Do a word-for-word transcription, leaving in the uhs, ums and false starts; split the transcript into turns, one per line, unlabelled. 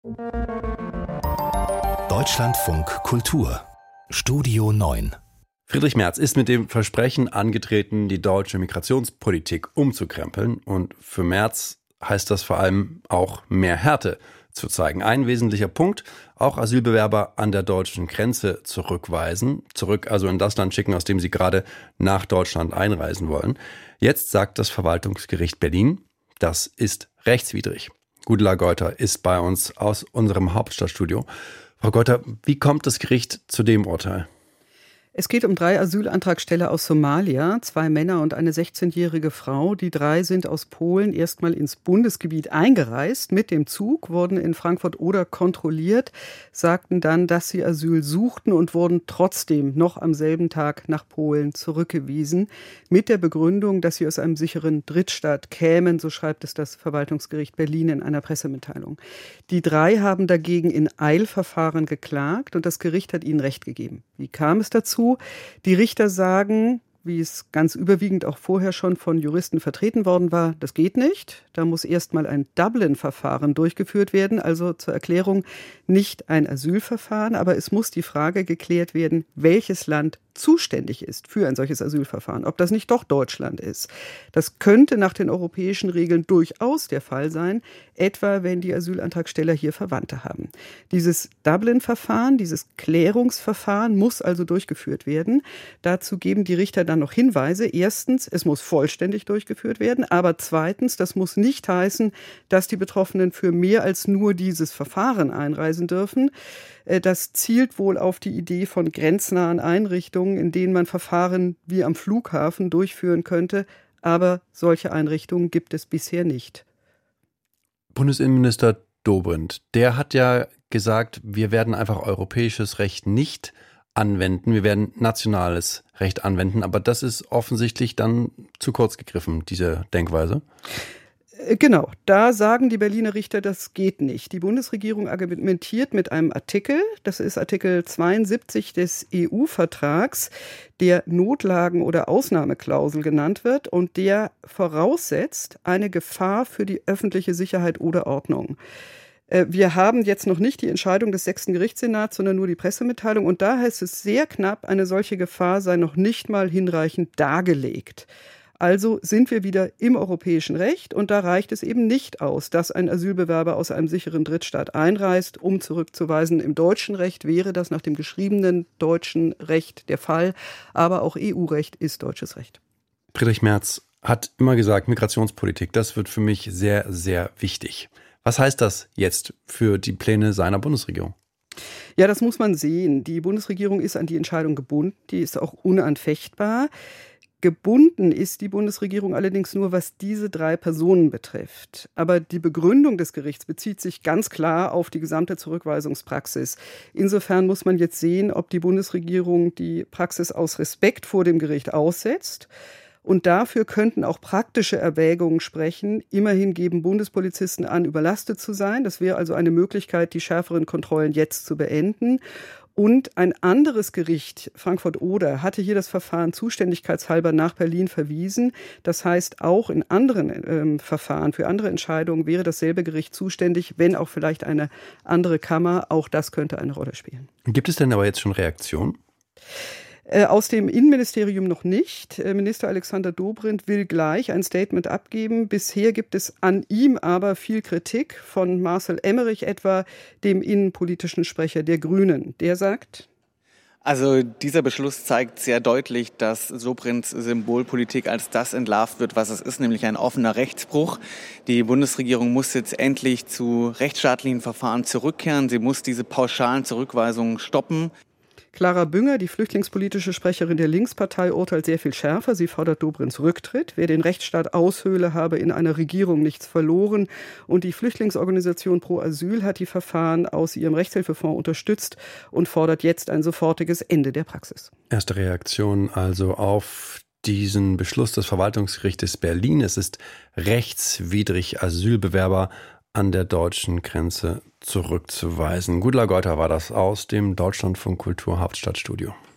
Deutschlandfunk Kultur Studio neun.
Friedrich Merz ist mit dem Versprechen angetreten, die deutsche Migrationspolitik umzukrempeln. Und für Merz heißt das vor allem auch mehr Härte zu zeigen. Ein wesentlicher Punkt, auch Asylbewerber an der deutschen Grenze zurückweisen. Zurück also in das Land schicken, aus dem sie gerade nach Deutschland einreisen wollen. Jetzt sagt das Verwaltungsgericht Berlin, das ist rechtswidrig. Gudula Geuter ist bei uns aus unserem Hauptstadtstudio. Frau Geuter, wie kommt das Gericht zu dem Urteil?
Es geht um drei Asylantragsteller aus Somalia, zwei Männer und eine sechzehnjährige Frau. Die drei sind aus Polen erstmal ins Bundesgebiet eingereist. Mit dem Zug wurden in Frankfurt-Oder kontrolliert, sagten dann, dass sie Asyl suchten und wurden trotzdem noch am selben Tag nach Polen zurückgewiesen. Mit der Begründung, dass sie aus einem sicheren Drittstaat kämen, so schreibt es das Verwaltungsgericht Berlin in einer Pressemitteilung. Die drei haben dagegen in Eilverfahren geklagt und das Gericht hat ihnen Recht gegeben. Wie kam es dazu? Die Richter sagen, wie es ganz überwiegend auch vorher schon von Juristen vertreten worden war, das geht nicht. Da muss erstmal ein Dublin-Verfahren durchgeführt werden, also zur Erklärung nicht ein Asylverfahren, aber es muss die Frage geklärt werden, welches Land zuständig ist für ein solches Asylverfahren, ob das nicht doch Deutschland ist. Das könnte nach den europäischen Regeln durchaus der Fall sein, etwa wenn die Asylantragsteller hier Verwandte haben. Dieses Dublin-Verfahren, dieses Klärungsverfahren muss also durchgeführt werden. Dazu geben die Richter dann noch Hinweise. Erstens, es muss vollständig durchgeführt werden, aber zweitens, das muss nicht heißen, dass die Betroffenen für mehr als nur dieses Verfahren einreisen dürfen. Das zielt wohl auf die Idee von grenznahen Einrichtungen, in denen man Verfahren wie am Flughafen durchführen könnte. Aber solche Einrichtungen gibt es bisher nicht.
Bundesinnenminister Dobrindt, der hat ja gesagt, wir werden einfach europäisches Recht nicht anwenden, wir werden nationales Recht anwenden. Aber das ist offensichtlich dann zu kurz gegriffen, diese Denkweise.
Genau, da sagen die Berliner Richter, das geht nicht. Die Bundesregierung argumentiert mit einem Artikel, das ist Artikel zweiundsiebzig des E U-Vertrags, der Notlagen- oder Ausnahmeklausel genannt wird und der voraussetzt eine Gefahr für die öffentliche Sicherheit oder Ordnung. Wir haben jetzt noch nicht die Entscheidung des sechsten Gerichtssenats, sondern nur die Pressemitteilung. Und da heißt es sehr knapp, eine solche Gefahr sei noch nicht mal hinreichend dargelegt. Also sind wir wieder im europäischen Recht und da reicht es eben nicht aus, dass ein Asylbewerber aus einem sicheren Drittstaat einreist, um zurückzuweisen. Im deutschen Recht wäre das nach dem geschriebenen deutschen Recht der Fall, aber auch E U-Recht ist deutsches Recht.
Friedrich Merz hat immer gesagt, Migrationspolitik, das wird für mich sehr, sehr wichtig. Was heißt das jetzt für die Pläne seiner Bundesregierung?
Ja, das muss man sehen. Die Bundesregierung ist an die Entscheidung gebunden, die ist auch unanfechtbar. Gebunden ist die Bundesregierung allerdings nur, was diese drei Personen betrifft. Aber die Begründung des Gerichts bezieht sich ganz klar auf die gesamte Zurückweisungspraxis. Insofern muss man jetzt sehen, ob die Bundesregierung die Praxis aus Respekt vor dem Gericht aussetzt. Und dafür könnten auch praktische Erwägungen sprechen. Immerhin geben Bundespolizisten an, überlastet zu sein. Das wäre also eine Möglichkeit, die schärferen Kontrollen jetzt zu beenden. Und ein anderes Gericht, Frankfurt-Oder, hatte hier das Verfahren zuständigkeitshalber nach Berlin verwiesen. Das heißt, auch in anderen ähm, Verfahren, für andere Entscheidungen wäre dasselbe Gericht zuständig, wenn auch vielleicht eine andere Kammer. Auch das könnte eine Rolle spielen.
Gibt es denn aber jetzt schon Reaktionen?
Aus dem Innenministerium noch nicht. Minister Alexander Dobrindt will gleich ein Statement abgeben. Bisher gibt es an ihm aber viel Kritik von Marcel Emmerich etwa, dem innenpolitischen Sprecher der Grünen. Der sagt:
Also dieser Beschluss zeigt sehr deutlich, dass Dobrindts Symbolpolitik als das entlarvt wird, was es ist, nämlich ein offener Rechtsbruch. Die Bundesregierung muss jetzt endlich zu rechtsstaatlichen Verfahren zurückkehren. Sie muss diese pauschalen Zurückweisungen stoppen.
Clara Bünger, die flüchtlingspolitische Sprecherin der Linkspartei, urteilt sehr viel schärfer. Sie fordert Dobrindts Rücktritt. Wer den Rechtsstaat aushöhle, habe in einer Regierung nichts verloren. Und die Flüchtlingsorganisation Pro Asyl hat die Verfahren aus ihrem Rechtshilfefonds unterstützt und fordert jetzt ein sofortiges Ende der Praxis.
Erste Reaktion also auf diesen Beschluss des Verwaltungsgerichtes Berlin. Es ist rechtswidrig, Asylbewerber an der deutschen Grenze zurückzuweisen. Gudula Geuter war das aus dem Deutschlandfunk Kultur Hauptstadtstudio.